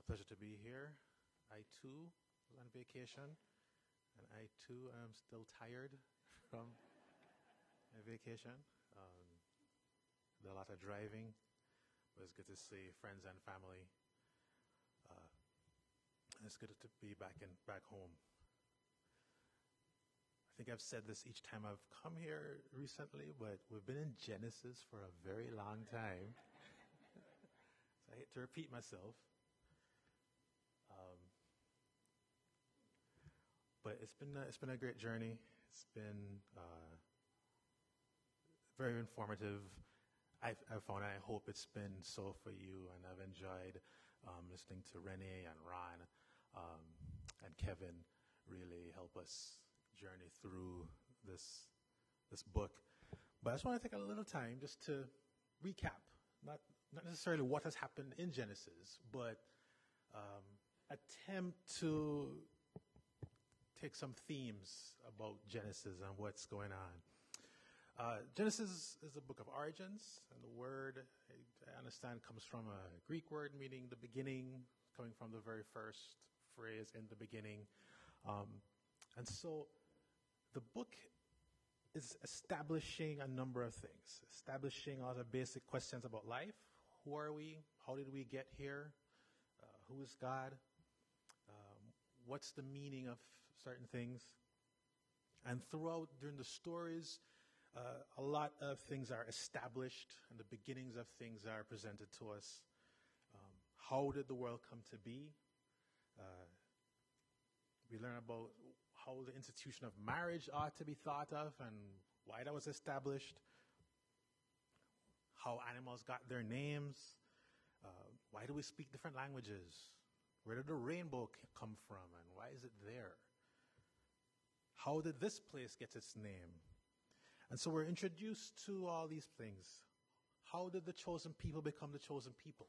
a pleasure to be here. I too was on vacation, and I too am still tired from my vacation. Did a lot of driving. It was good to see friends and family. It's good to be back home. I think I've said this each time I've come here recently, but we've been in Genesis for a very long time. So I hate to repeat myself. But it's been a great journey. It's been very informative. I've found, I hope it's been so for you, and I've enjoyed listening to Renee and Ron and Kevin really help us journey through this book. But I just want to take a little time just to recap, not necessarily what has happened in Genesis, but attempt to take some themes about Genesis and what's going on. Genesis is a book of origins, and the word, I understand, comes from a Greek word meaning the beginning, coming from the very first phrase, in the beginning. And so the book is establishing a number of things, establishing all the basic questions about life. Who are we? How did we get here? Who is God? What's the meaning of certain things? And throughout, during the stories, a lot of things are established, and the beginnings of things are presented to us. How did the world come to be? We learn about how the institution of marriage ought to be thought of and why that was established. How animals got their names. Why do we speak different languages? Where did the rainbow come from, and why is it there? How did this place get its name? And so we're introduced to all these things. How did the chosen people become the chosen people?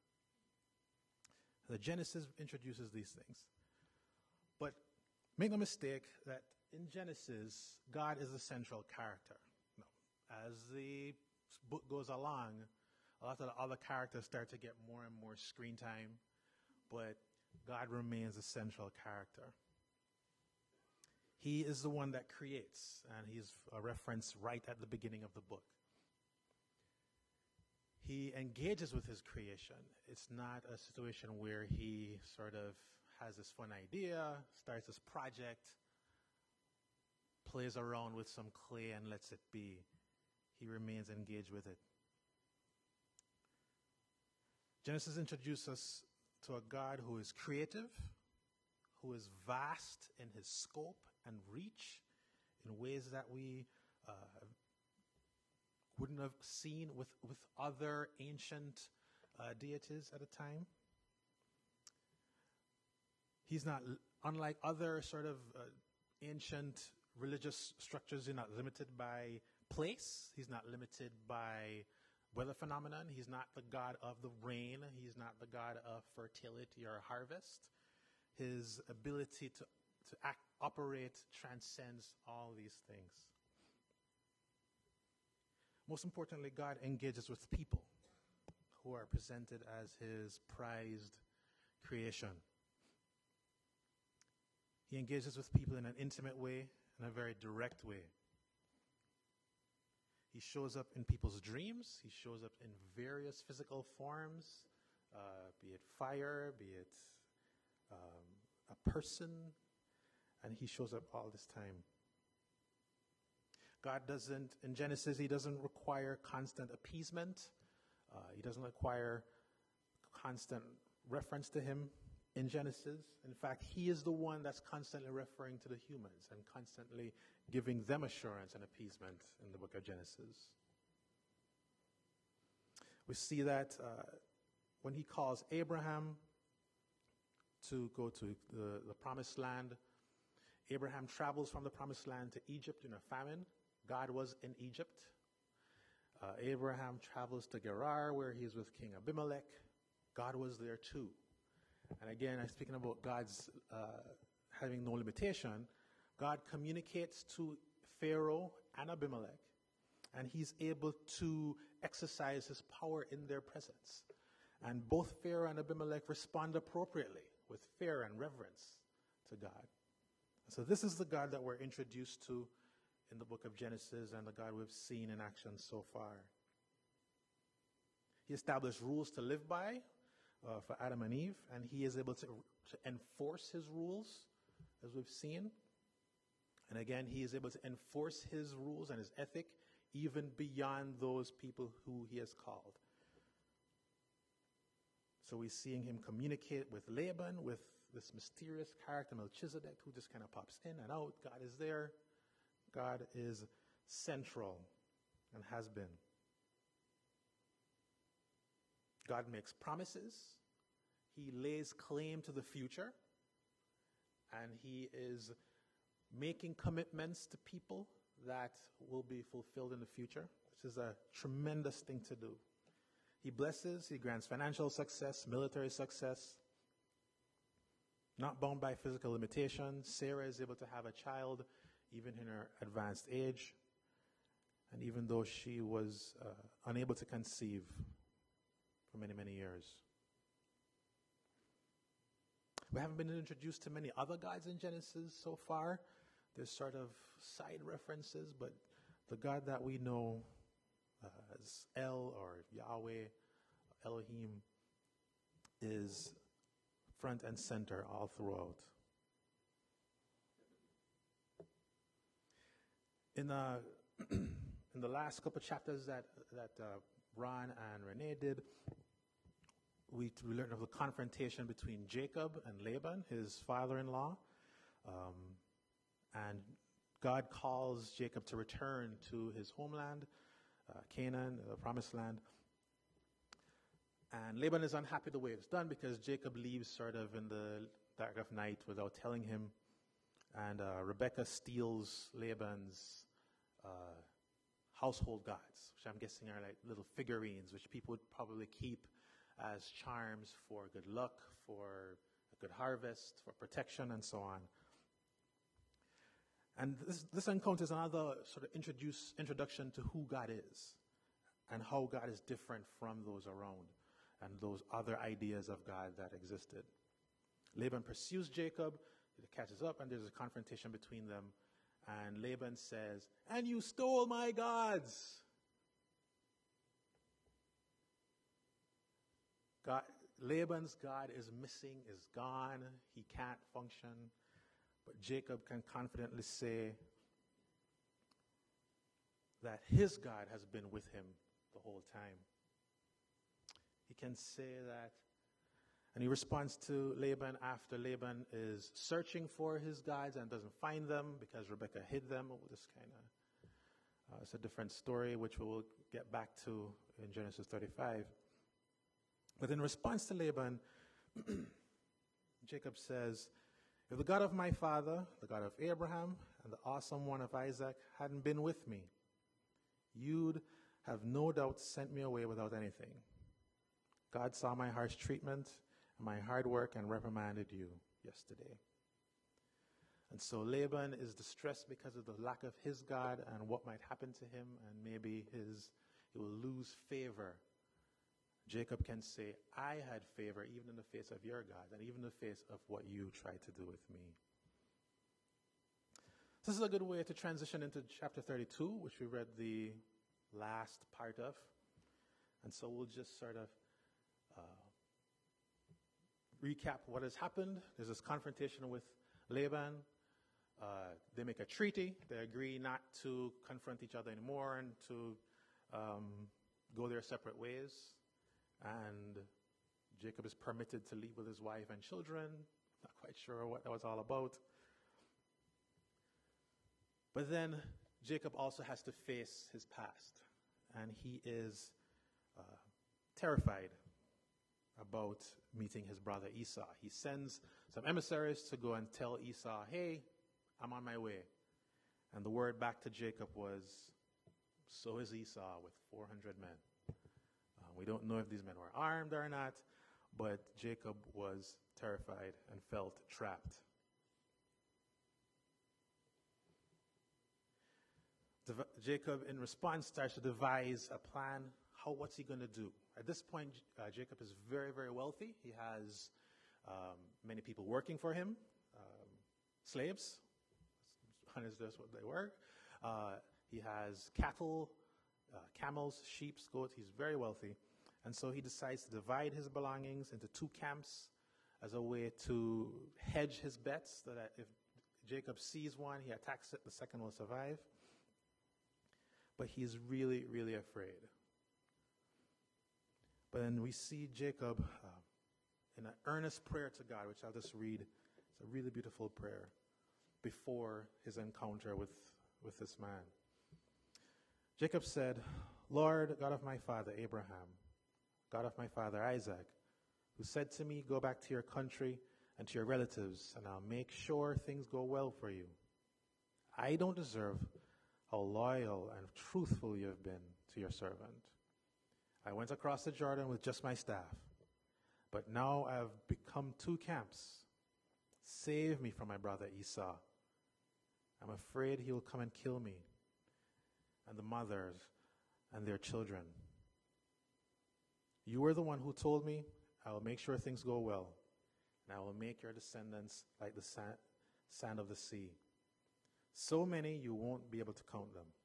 The Genesis introduces these things. But make no mistake that in Genesis, God is the central character. No. As the book goes along, a lot of the other characters start to get more and more screen time, but God remains the central character. He is the one that creates, and he's a reference right at the beginning of the book. He engages with his creation. It's not a situation where he sort of has this fun idea, starts this project, plays around with some clay and lets it be. He remains engaged with it. Genesis introduces us to a God who is creative, who is vast in his scope and reach in ways that we wouldn't have seen with other ancient deities at the time. He's not, unlike other sort of ancient religious structures, he's not limited by place. He's not limited by weather phenomenon. He's not the God of the rain. He's not the God of fertility or harvest. His ability to operate transcends all these things. Most importantly, God engages with people who are presented as his prized creation. He engages with people in an intimate way, in a very direct way. He shows up in people's dreams. He shows up in various physical forms, be it fire, be it a person, and he shows up all this time. God doesn't, in Genesis, he doesn't require constant appeasement. He doesn't require constant reference to him in Genesis. In fact, he is the one that's constantly referring to the humans and constantly giving them assurance and appeasement in the book of Genesis. We see that when he calls Abraham to go to the promised land, Abraham travels from the promised land to Egypt in a famine. God was in Egypt. Abraham travels to Gerar, where he's with King Abimelech. God was there too. And again, I'm speaking about God's having no limitation. God communicates to Pharaoh and Abimelech, and he's able to exercise his power in their presence. And both Pharaoh and Abimelech respond appropriately with fear and reverence to God. So this is the God that we're introduced to in the book of Genesis and the God we've seen in action so far. He established rules to live by for Adam and Eve, and he is able to enforce his rules, as we've seen. And again, he is able to enforce his rules and his ethic even beyond those people who he has called. So we're seeing him communicate with Laban, with this mysterious character, Melchizedek, who just kind of pops in and out. God is there. God is central and has been. God makes promises. He lays claim to the future. And he is making commitments to people that will be fulfilled in the future, which is a tremendous thing to do. He blesses, he grants financial success, military success, not bound by physical limitations. Sarah is able to have a child even in her advanced age, and even though she was unable to conceive for many, many years. We haven't been introduced to many other gods in Genesis so far. There's sort of side references, but the God that we know as El or Yahweh, Elohim, is front and center all throughout. In the last couple of chapters that Ron and Renee did, we learned of the confrontation between Jacob and Laban, his father-in-law. And God calls Jacob to return to his homeland, Canaan, the promised land. And Laban is unhappy the way it's done because Jacob leaves sort of in the dark of night without telling him. And Rebekah steals Laban's household gods, which I'm guessing are like little figurines, which people would probably keep as charms for good luck, for a good harvest, for protection, and so on. And this encounter is another sort of introduction to who God is and how God is different from those around and those other ideas of God that existed. Laban pursues Jacob, he catches up, and there's a confrontation between them. And Laban says, "And you stole my gods." Laban's God is missing, is gone. He can't function. But Jacob can confidently say that his God has been with him the whole time. He can say that, and he responds to Laban after Laban is searching for his gods and doesn't find them because Rebekah hid them. This kind of, it's a different story, which we will get back to in Genesis 35. But in response to Laban, Jacob says, "If the God of my father, the God of Abraham, and the awesome one of Isaac hadn't been with me, you'd have no doubt sent me away without anything. God saw my harsh treatment and my hard work and reprimanded you yesterday." And so Laban is distressed because of the lack of his God and what might happen to him, and maybe he will lose favor. Jacob can say, "I had favor even in the face of your God and even in the face of what you tried to do with me." This is a good way to transition into chapter 32, which we read the last part of. And so we'll just sort of recap what has happened. There's this confrontation with Laban. They make a treaty. They agree not to confront each other anymore and to go their separate ways. And Jacob is permitted to leave with his wife and children. Not quite sure what that was all about. But then Jacob also has to face his past. And he is terrified about meeting his brother Esau. He sends some emissaries to go and tell Esau, "Hey, I'm on my way." And the word back to Jacob was, "So is Esau with 400 men." We don't know if these men were armed or not, but Jacob was terrified and felt trapped. Jacob, in response, starts to devise a plan. What's he going to do? At this point, Jacob is very, very wealthy. He has many people working for him, slaves. Honest, that's what they were. He has cattle, camels, sheep, goats. He's very wealthy. And so he decides to divide his belongings into two camps as a way to hedge his bets, so that if Jacob sees one, he attacks it, the second will survive. But he's really, really afraid. But then we see Jacob in an earnest prayer to God, which I'll just read. It's a really beautiful prayer before his encounter with this man. Jacob said, Lord, God of my father Abraham, God of my father Isaac, who said to me, go back to your country and to your relatives, and I'll make sure things go well for you. I don't deserve how loyal and truthful you have been to your servant. I went across the Jordan with just my staff, but now I have become two camps. Save me from my brother Esau. I'm afraid he will come and kill me and the mothers and their children. You were the one who told me, I will make sure things go well, and I will make your descendants like the sand of the sea. So many you won't be able to count them.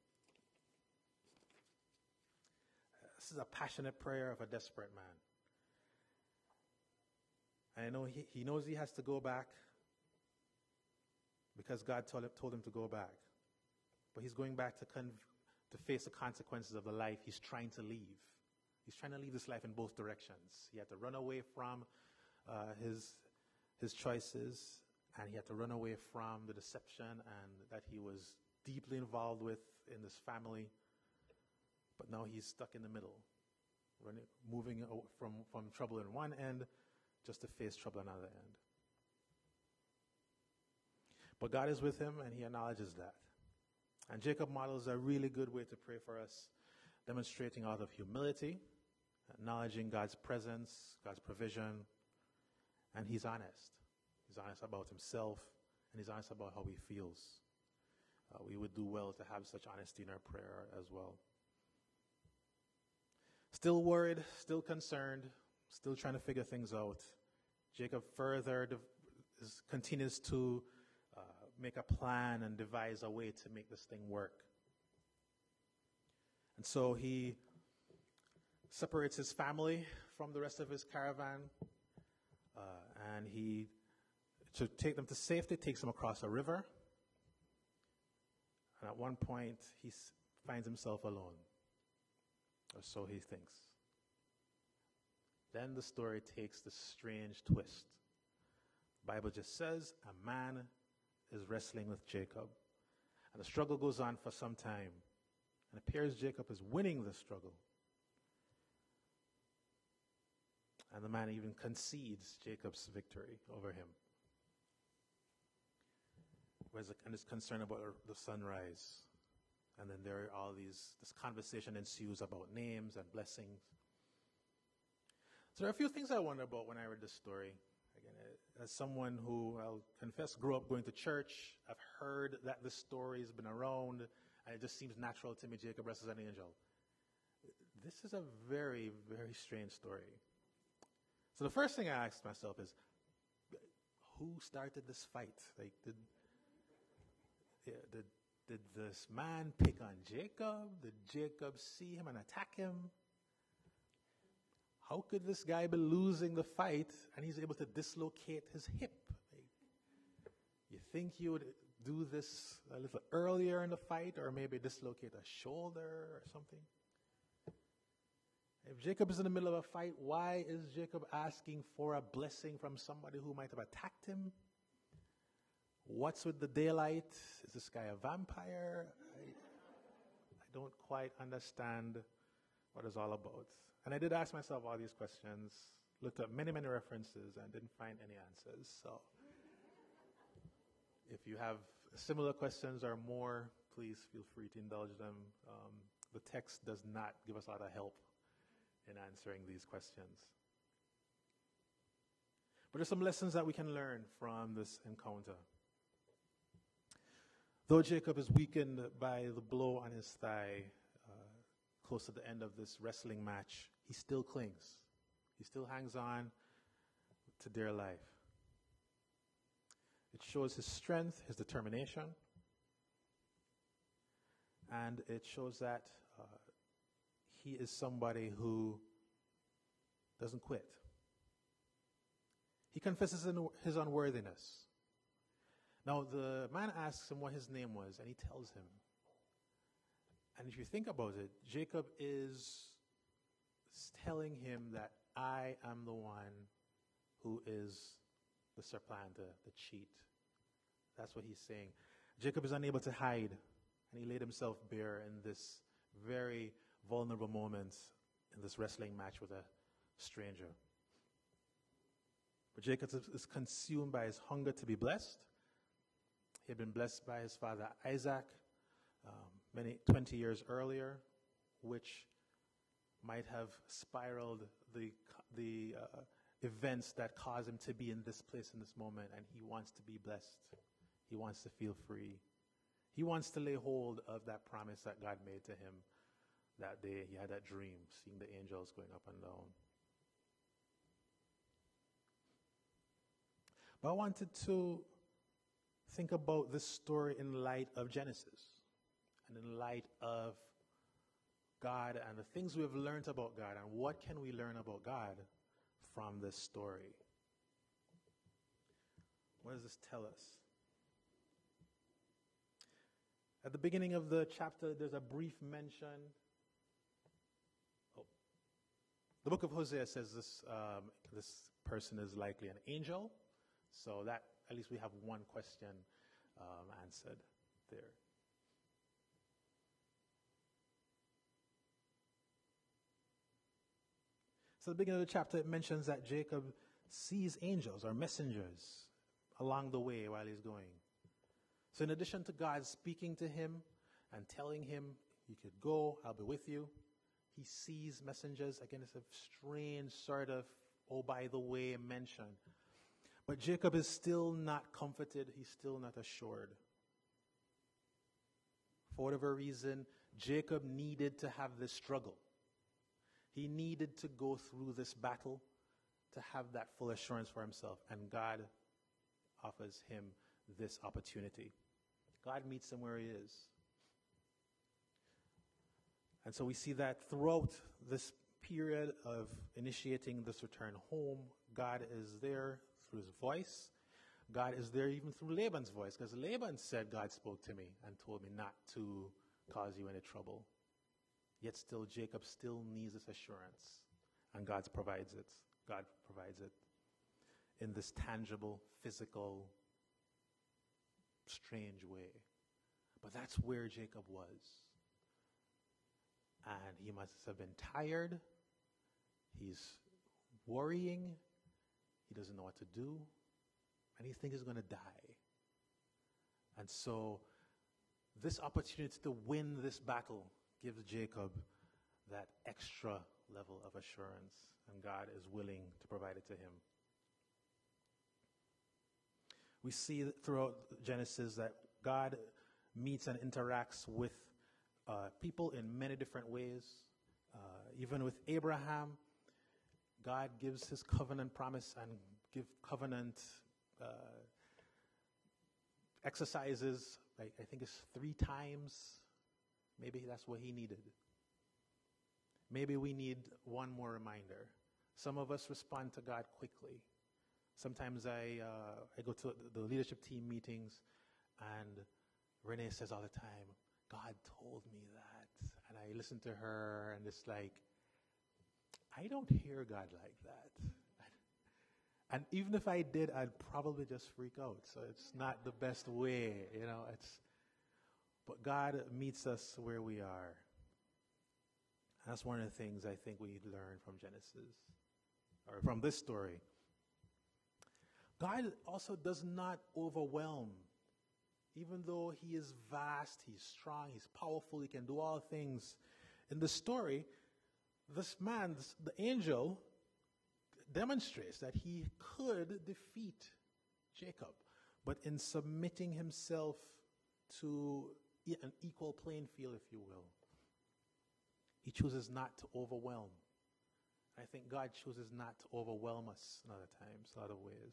This is a passionate prayer of a desperate man. And I know he knows he has to go back because God told him to go back. But he's going back to face the consequences of the life he's trying to leave. He's trying to leave this life in both directions. He had to run away from his choices, and he had to run away from the deception and that he was deeply involved with in this family. But now he's stuck in the middle, moving from trouble in one end just to face trouble in another end. But God is with him, and he acknowledges that. And Jacob models a really good way to pray for us, demonstrating out of humility, acknowledging God's presence, God's provision, and he's honest. He's honest about himself, and he's honest about how he feels. We would do well to have such honesty in our prayer as well. Still worried, still concerned, still trying to figure things out, Jacob further continues to make a plan and devise a way to make this thing work. And so he separates his family from the rest of his caravan, and to take them to safety, takes them across a river. And at one point, he finds himself alone, or so he thinks. Then the story takes this strange twist. The Bible just says a man is wrestling with Jacob, and the struggle goes on for some time. And it appears Jacob is winning the struggle. And the man even concedes Jacob's victory over him. And is concerned about the sunrise. And then this conversation ensues about names and blessings. So there are a few things I wonder about when I read this story. Again, as someone who, I'll confess, grew up going to church, I've heard that this story has been around, and it just seems natural to me, Jacob wrestles an angel. This is a very, very strange story. So the first thing I asked myself is, who started this fight? Like, did this man pick on Jacob? Did Jacob see him and attack him? How could this guy be losing the fight and he's able to dislocate his hip? Like, you think you would do this a little earlier in the fight, or maybe dislocate a shoulder or something? If Jacob is in the middle of a fight, why is Jacob asking for a blessing from somebody who might have attacked him? What's with the daylight? Is this guy a vampire? I don't quite understand what it's all about. And I did ask myself all these questions, looked up many, many references, and didn't find any answers. So if you have similar questions or more, please feel free to indulge them. The text does not give us a lot of help in answering these questions. But there's some lessons that we can learn from this encounter. Though Jacob is weakened by the blow on his thigh close to the end of this wrestling match, he still clings. He still hangs on to dear life. It shows his strength, his determination, and it shows that he is somebody who doesn't quit. He confesses his unworthiness. Now, the man asks him what his name was, and he tells him. And if you think about it, Jacob is telling him that I am the one who is the supplanter, the cheat. That's what he's saying. Jacob is unable to hide, and he laid himself bare in this very vulnerable moment in this wrestling match with a stranger. But Jacob is consumed by his hunger to be blessed. He had been blessed by his father Isaac 20 years earlier, which might have spiraled the events that caused him to be in this place in this moment, and he wants to be blessed. He wants to feel free. He wants to lay hold of that promise that God made to him that day. He had that dream, seeing the angels going up and down. But I wanted to think about this story in light of Genesis and in light of God and the things we have learned about God, and what can we learn about God from this story. What does this tell us? At the beginning of the chapter, there's a brief mention. The book of Hosea says this person is likely an angel. So that, at least we have one question answered there. So at the beginning of the chapter, it mentions that Jacob sees angels or messengers along the way while he's going. So in addition to God speaking to him and telling him, you could go, I'll be with you, he sees messengers. Again, it's a strange sort of, oh, by the way, mention. But Jacob is still not comforted. He's still not assured. For whatever reason, Jacob needed to have this struggle. He needed to go through this battle to have that full assurance for himself. And God offers him this opportunity. God meets him where he is. And so we see that throughout this period of initiating this return home, God is there through his voice. God is there even through Laban's voice, because Laban said, God spoke to me and told me not to cause you any trouble. Yet still, Jacob still needs this assurance, and God provides it. God provides it in this tangible, physical, strange way. But that's where Jacob was. And he must have been tired. He's worrying. He doesn't know what to do. And he thinks he's going to die. And so this opportunity to win this battle gives Jacob that extra level of assurance. And God is willing to provide it to him. We see throughout Genesis that God meets and interacts with people in many different ways. Even with Abraham, God gives his covenant promise and give covenant exercises. I think it's 3 times. Maybe that's what he needed. Maybe we need one more reminder. Some of us respond to God quickly. Sometimes I go to the leadership team meetings, and Renee says all the time, God told me that. And I listen to her, and it's like, I don't hear God like that. And even if I did, I'd probably just freak out. So it's not the best way, but God meets us where we are. That's one of the things I think we learn from Genesis, or from this story. God also does not overwhelm. Even though he is vast, he's strong, he's powerful, he can do all things. In the story, this man, the angel, demonstrates that he could defeat Jacob. But in submitting himself to an equal playing field, if you will, he chooses not to overwhelm. I think God chooses not to overwhelm us in other times, in other ways.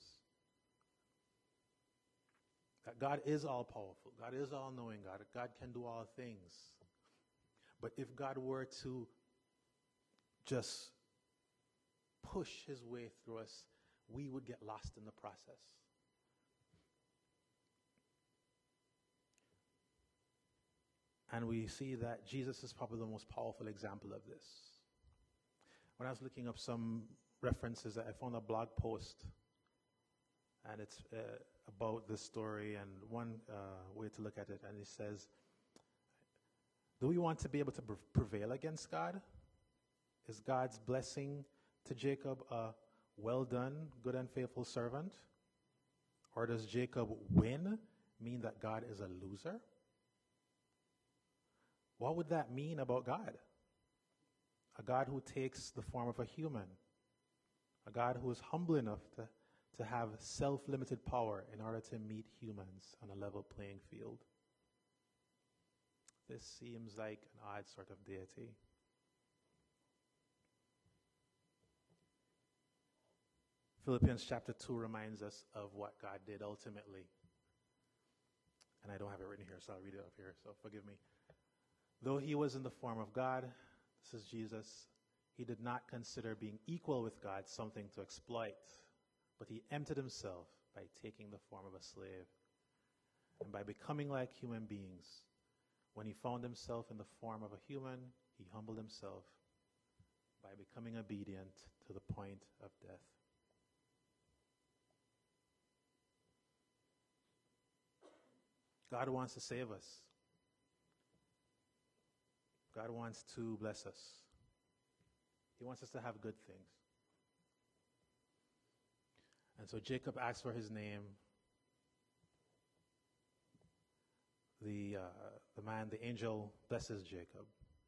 That God is all powerful. God is all knowing. God can do all things. But if God were to just push his way through us, we would get lost in the process. And we see that Jesus is probably the most powerful example of this. When I was looking up some references, I found a blog post, and it's about this story, and one way to look at it, and it says, do we want to be able to prevail against God? Is God's blessing to Jacob a well done, good and faithful servant? Or does Jacob win mean that God is a loser? What would that mean about God? A God who takes the form of a human. A God who is humble enough to have self-limited power in order to meet humans on a level playing field. This seems like an odd sort of deity. Philippians chapter 2 reminds us of what God did ultimately. And I don't have it written here, so I'll read it up here, so forgive me. Though he was in the form of God, this is Jesus, he did not consider being equal with God something to exploit, but he emptied himself by taking the form of a slave. And by becoming like human beings, when he found himself in the form of a human, he humbled himself by becoming obedient to the point of death. God wants to save us. God wants to bless us. He wants us to have good things. And so Jacob asks for his name. The angel blesses Jacob.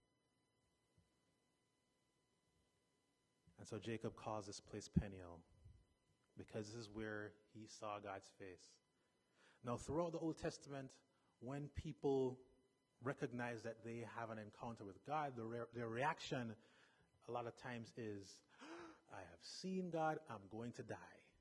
And so Jacob calls this place Peniel, because this is where he saw God's face. Now, throughout the Old Testament, when people recognize that they have an encounter with God, their reaction a lot of times is, I have seen God, I'm going to die.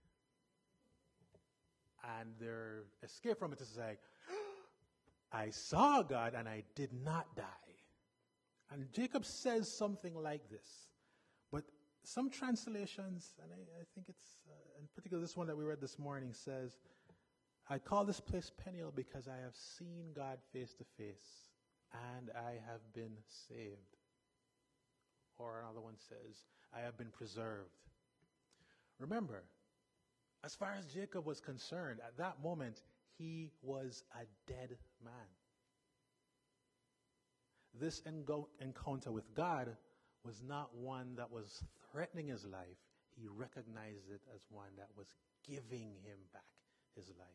And their escape from it is like, I saw God and I did not die. And Jacob says something like this. But some translations, and I think it's, in particular this one that we read this morning, says, I call this place Peniel because I have seen God face to face and I have been saved. Or another one says, I have been preserved. Remember, as far as Jacob was concerned, at that moment, he was a dead man. This encounter with God was not one that was threatening his life. He recognized it as one that was giving him back his life.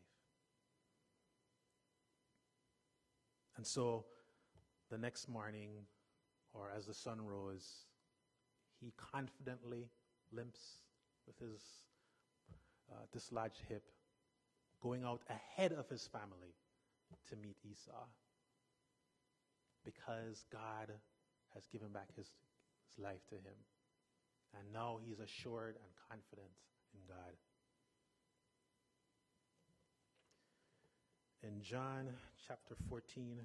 And so, the next morning, or as the sun rose, he confidently limps with his dislodged hip, going out ahead of his family to meet Esau, because God has given back his life to him. And now he's assured and confident in God. In John chapter 14,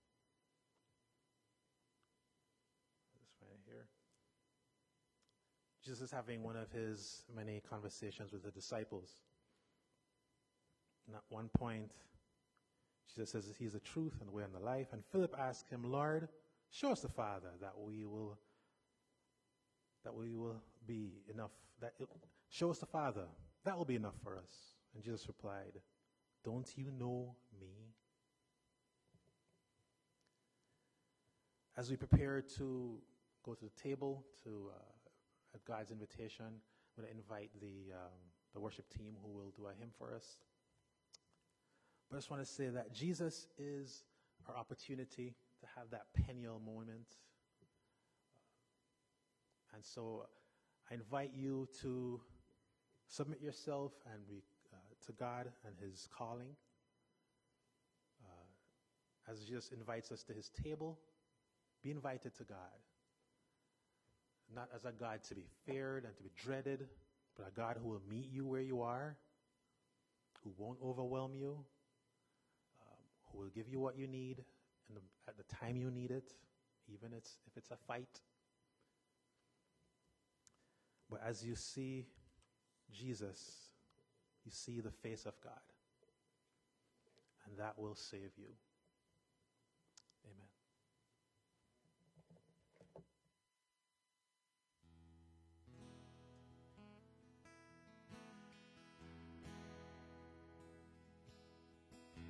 this right here, Jesus is having one of his many conversations with the disciples. And at one point, Jesus says he's the truth and the way and the life. And Philip asked him, Lord, show us the Father, that we will be enough. Show us the Father. That will be enough for us. And Jesus replied, don't you know me? As we prepare to go to the table at God's invitation, I'm going to invite the worship team who will do a hymn for us. But I just want to say that Jesus is our opportunity to have that Peniel moment. And so I invite you to submit yourself and to God and his calling. As Jesus invites us to his table, be invited to God. not as a God to be feared and to be dreaded, but a God who will meet you where you are, who won't overwhelm you, who will give you what you need at the time you need it, even if it's a fight. But as you see Jesus, you see the face of God, and that will save you.